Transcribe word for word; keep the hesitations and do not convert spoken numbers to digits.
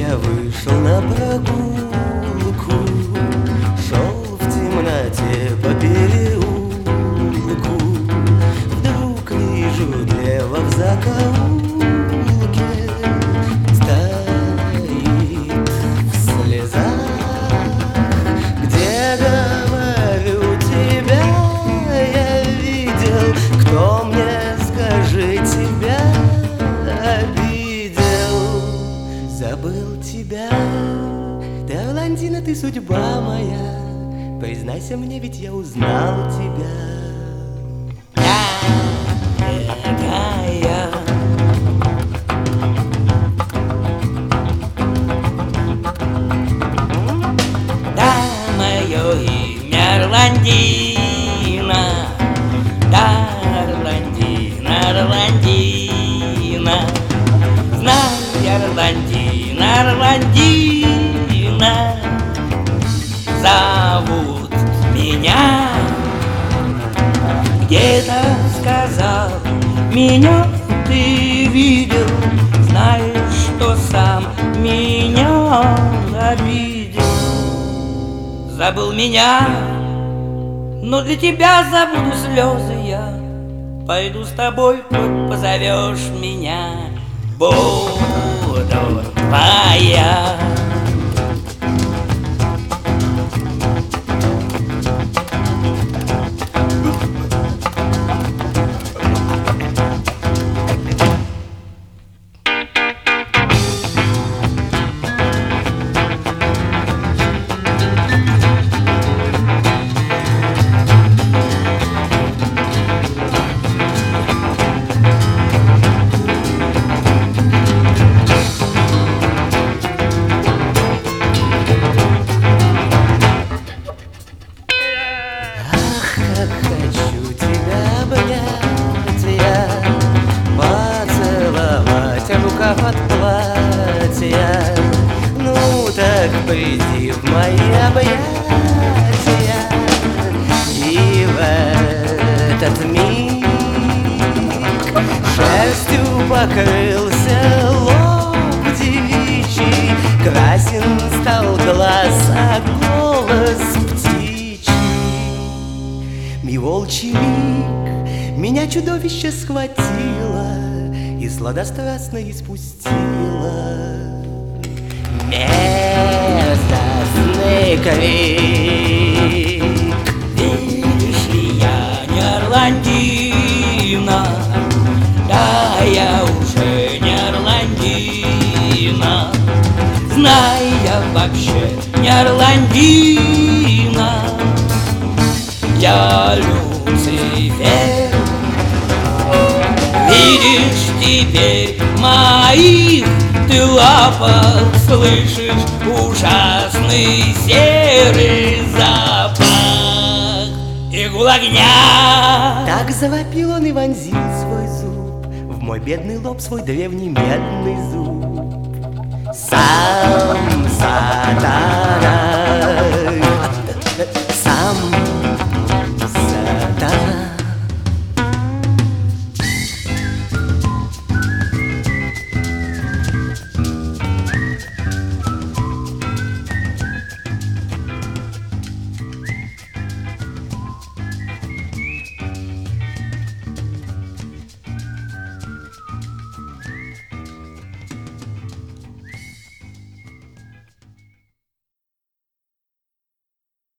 Я вышел на прогулку, шел в темноте по переулку. Вдруг вижу лево в закоулке стоит в слезах, где, говорю, тебя я видел. Кто мне, скажи, тебя обидел? Забыл тебя, ты Орландина, ты судьба моя. Признайся мне, ведь я узнал тебя. Дорогая, да, мое имя Орландина, да, Орландина, Орландина. Знай, Орландина, Орландина, зовут меня. Где-то сказал, меня ты видел, знаешь, что сам меня обидел. Забыл меня, но для тебя забуду слезы я. Пойду с тобой, хоть позовешь меня, буду твоя. Как хочу тебя обнять я, поцеловать рукав от платья. Ну так приди в мои объятия, и в этот миг шерстью покрылся лоб девичий, красен стал глаз, а голос птичий. И волчий миг меня чудовище схватило и сладострастно испустило. Мерзостный крик. Видишь ли, я не Орландина, да, я уже не Орландина. Знай, я вообще не Орландина, я Люцифер. Видишь теперь в моих ты лапах, слышишь ужасный серый запах игл огня. Так завопил он и вонзил свой зуб в мой бедный лоб, свой древний медный зуб. Сам